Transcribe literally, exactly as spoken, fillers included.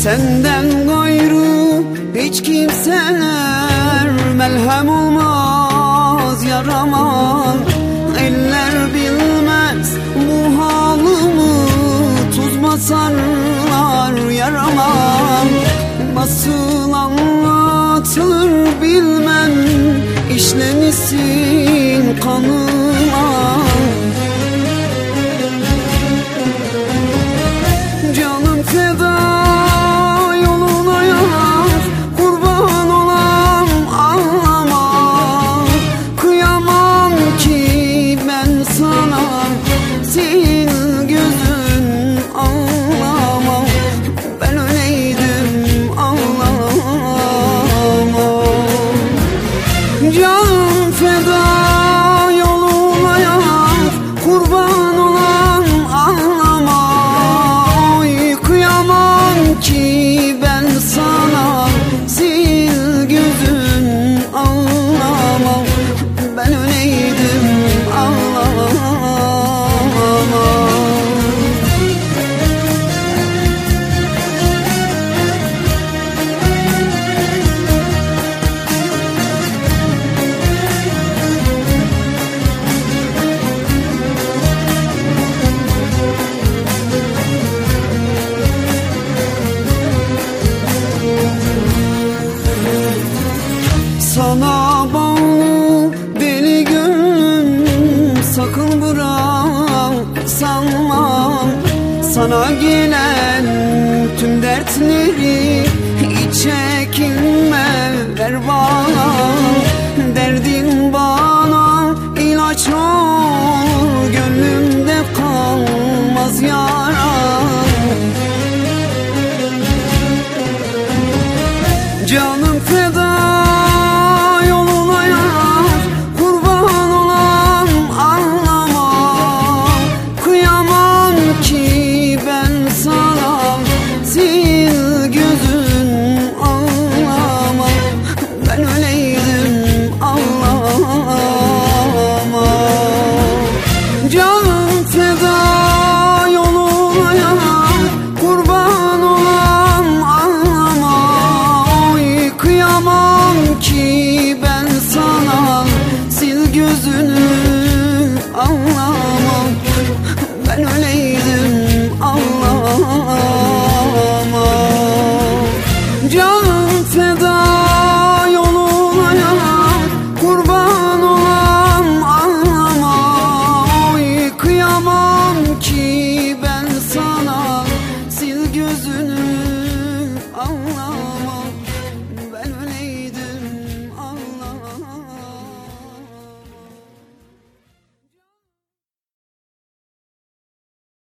Senden gayrı hiç kimseler melhem olmaz yarama. Eller bilmez bu halımı, tuz basarlar yarama. Nasıl anlatılır bilmem, işlemişsin kanıma. Canım feda yoluna yar, kurban olam ağlama. Kıyamam ki ben sana, sil gözün ağlama. Ben öyleydim ağlama. Canım feda yoluna yar, kurban olam ağlama. Oy kıyamam ki ben sana, sil gözün ağlama. Ben öyleydim ağlama. Sana bağlı deli gönlüm, sakın bırak sanma. Sana gelen tüm dertleri hiç çekinme, ver bana. Derdin bana ilaç ol, gönlümde kalmaz yara. Canım feda yoluna yar, kurban olam ağlama. Kıyamam ki ben sana, sil gözün ağlama. Ben öyleydim ağlama. Canım feda yoluna yar, kurban olam ağlama. Oy kıyamam ki ben sana, sil gözünü ağlama. Ben öyleydim ağlama.